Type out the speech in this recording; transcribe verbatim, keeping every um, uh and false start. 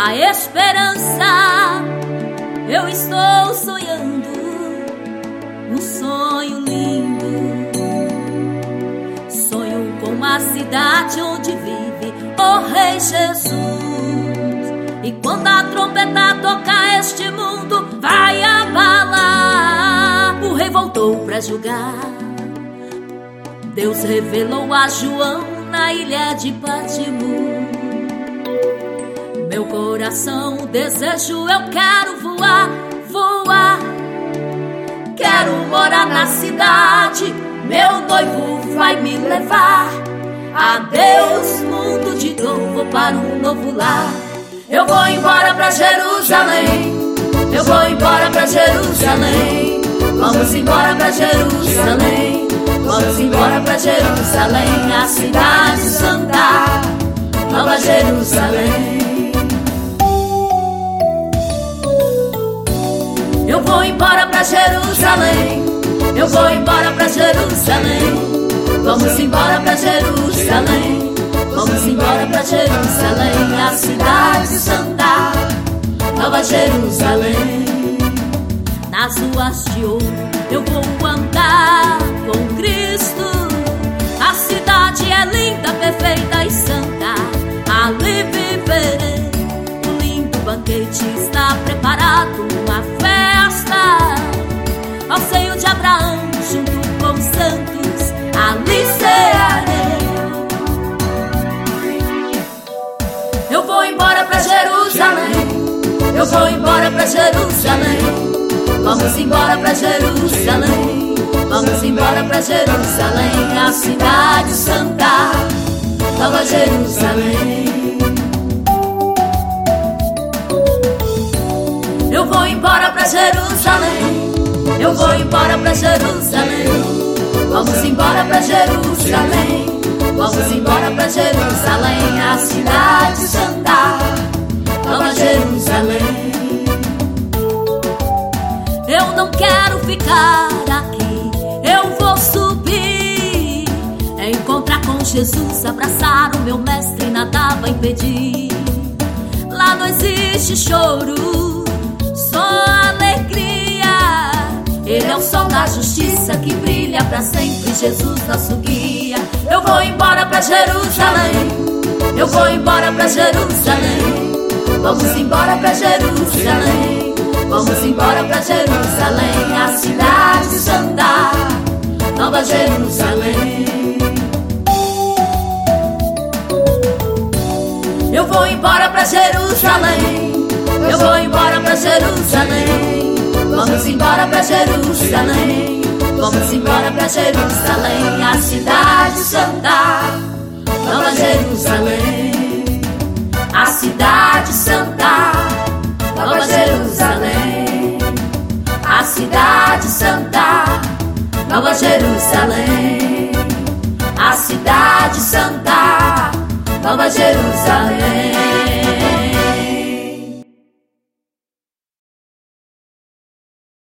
a esperança. Eu estou sonhando um sonho lindo. Sonho com uma cidade onde vive o Rei Jesus. E quando a trombeta tocar, este mundo vai abalar. O Rei voltou pra julgar. Deus revelou a João na ilha de Pátimos. Meu coração, desejo, eu quero voar, voar. Quero morar na cidade, meu noivo vai me levar. Adeus, mundo de dor, vou para um novo lar. Eu vou embora pra Jerusalém, eu vou embora pra Jerusalém. Vamos embora pra Jerusalém, vamos embora pra Jerusalém, a cidade santa, Nova Jerusalém. Eu vou embora pra Jerusalém, eu vou embora pra Jerusalém. Vamos embora pra Jerusalém, vamos embora pra Jerusalém, a cidade santa, Nova Jerusalém. Nas ruas de ouro eu vou andar com Cristo. A cidade é linda, perfeita e santa. Ali viverei. Um lindo banquete está preparado, uma festa ao seio de Abraão, junto com os santos. Ali cearei. Eu vou embora pra Jerusalém, eu vou embora pra Jerusalém. Vamos embora pra Jerusalém, vamos embora pra Jerusalém, a cidade santa, Nova Jerusalém. Eu vou embora pra Jerusalém, eu vou embora pra Jerusalém. Vamos embora pra Jerusalém, vamos embora pra Jerusalém, a cidade santa, Nova Jerusalém. Eu não quero ficar aqui, eu vou subir, encontrar com Jesus, abraçar o meu mestre, nada vai impedir. Lá não existe choro, só alegria. Ele é o sol da justiça que brilha pra sempre, Jesus nosso guia. Eu vou embora pra Jerusalém, eu vou embora pra Jerusalém. Vamos embora pra Jerusalém, vamos embora pra Jerusalém, a cidade santa, Nova Jerusalém. Eu vou embora pra Jerusalém, eu vou embora pra Jerusalém. Vamos embora pra Jerusalém, vamos embora pra Jerusalém, a cidade santa, Nova Jerusalém. A cidade santa, Nova Jerusalém, a cidade santa, Nova Jerusalém, a cidade santa, Nova Jerusalém.